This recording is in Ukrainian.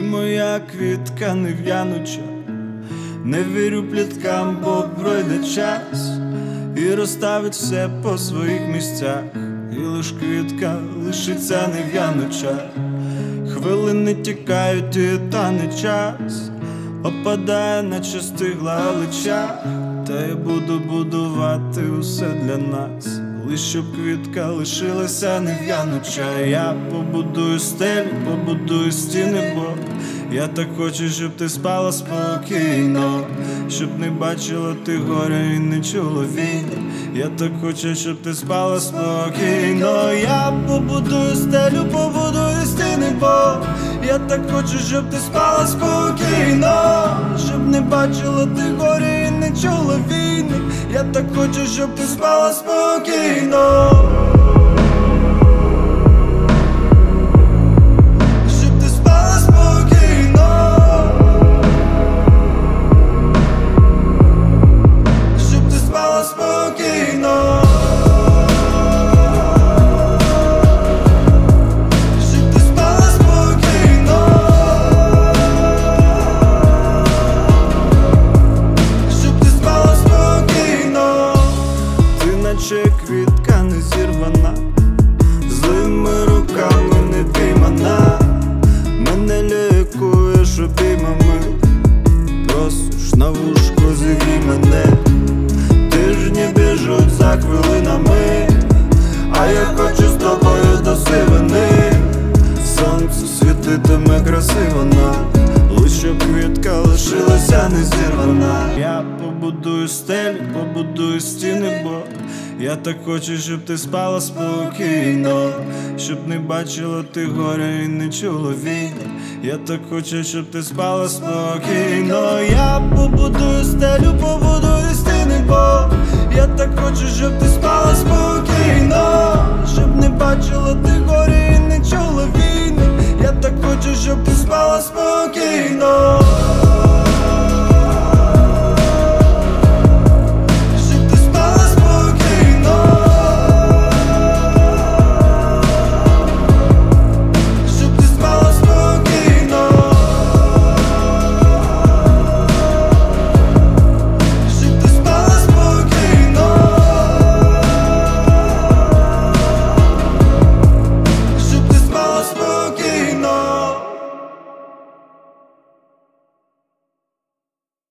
моя квітка нев'януча, не вірю пліткам, бо пройде час і розставить все по своїх місцях, і лиш квітка лишиться нев'януча. Хвилини тікають, і тане час опадає, наче стигла галича. Та я буду будувати усе для нас, лиш щоб квітка лишилася нев'януча. Я побудую стелю, побудую стіни, бо я так хочу, щоб ти спала спокійно, щоб не бачила ти горя і не чула війни. Я так хочу, щоб ти спала спокійно. Я побудую стелю, побудую стіни, бо я так хочу, щоб ти спала спокійно, щоб не бачила ти горя і не чула війни. Я так хочу, щоб ти спала спокійно. Наче квітка не зірвана, злими руками не піймана. Мене лікуєш обіймами, просиш на вушку зігрій мене. Тижні біжуть за хвилинами, а я хочу з тобою до сивини. Сонце світитиме красиво нам, лиш щоб квітка лишилася не зірвана. Я побудую стелю, побудую стіни, бо я так хочу, щоб ти спала спокійно, щоб не бачила ти горя і не чула війни. Я так хочу, щоб ти спала спокійно. Я побудую стелю, побудую стіни, бо я так хочу, щоб ти спала спокійно, щоб не бачила ти горя і не чула війни. Я так хочу, щоб ти спала спокійно.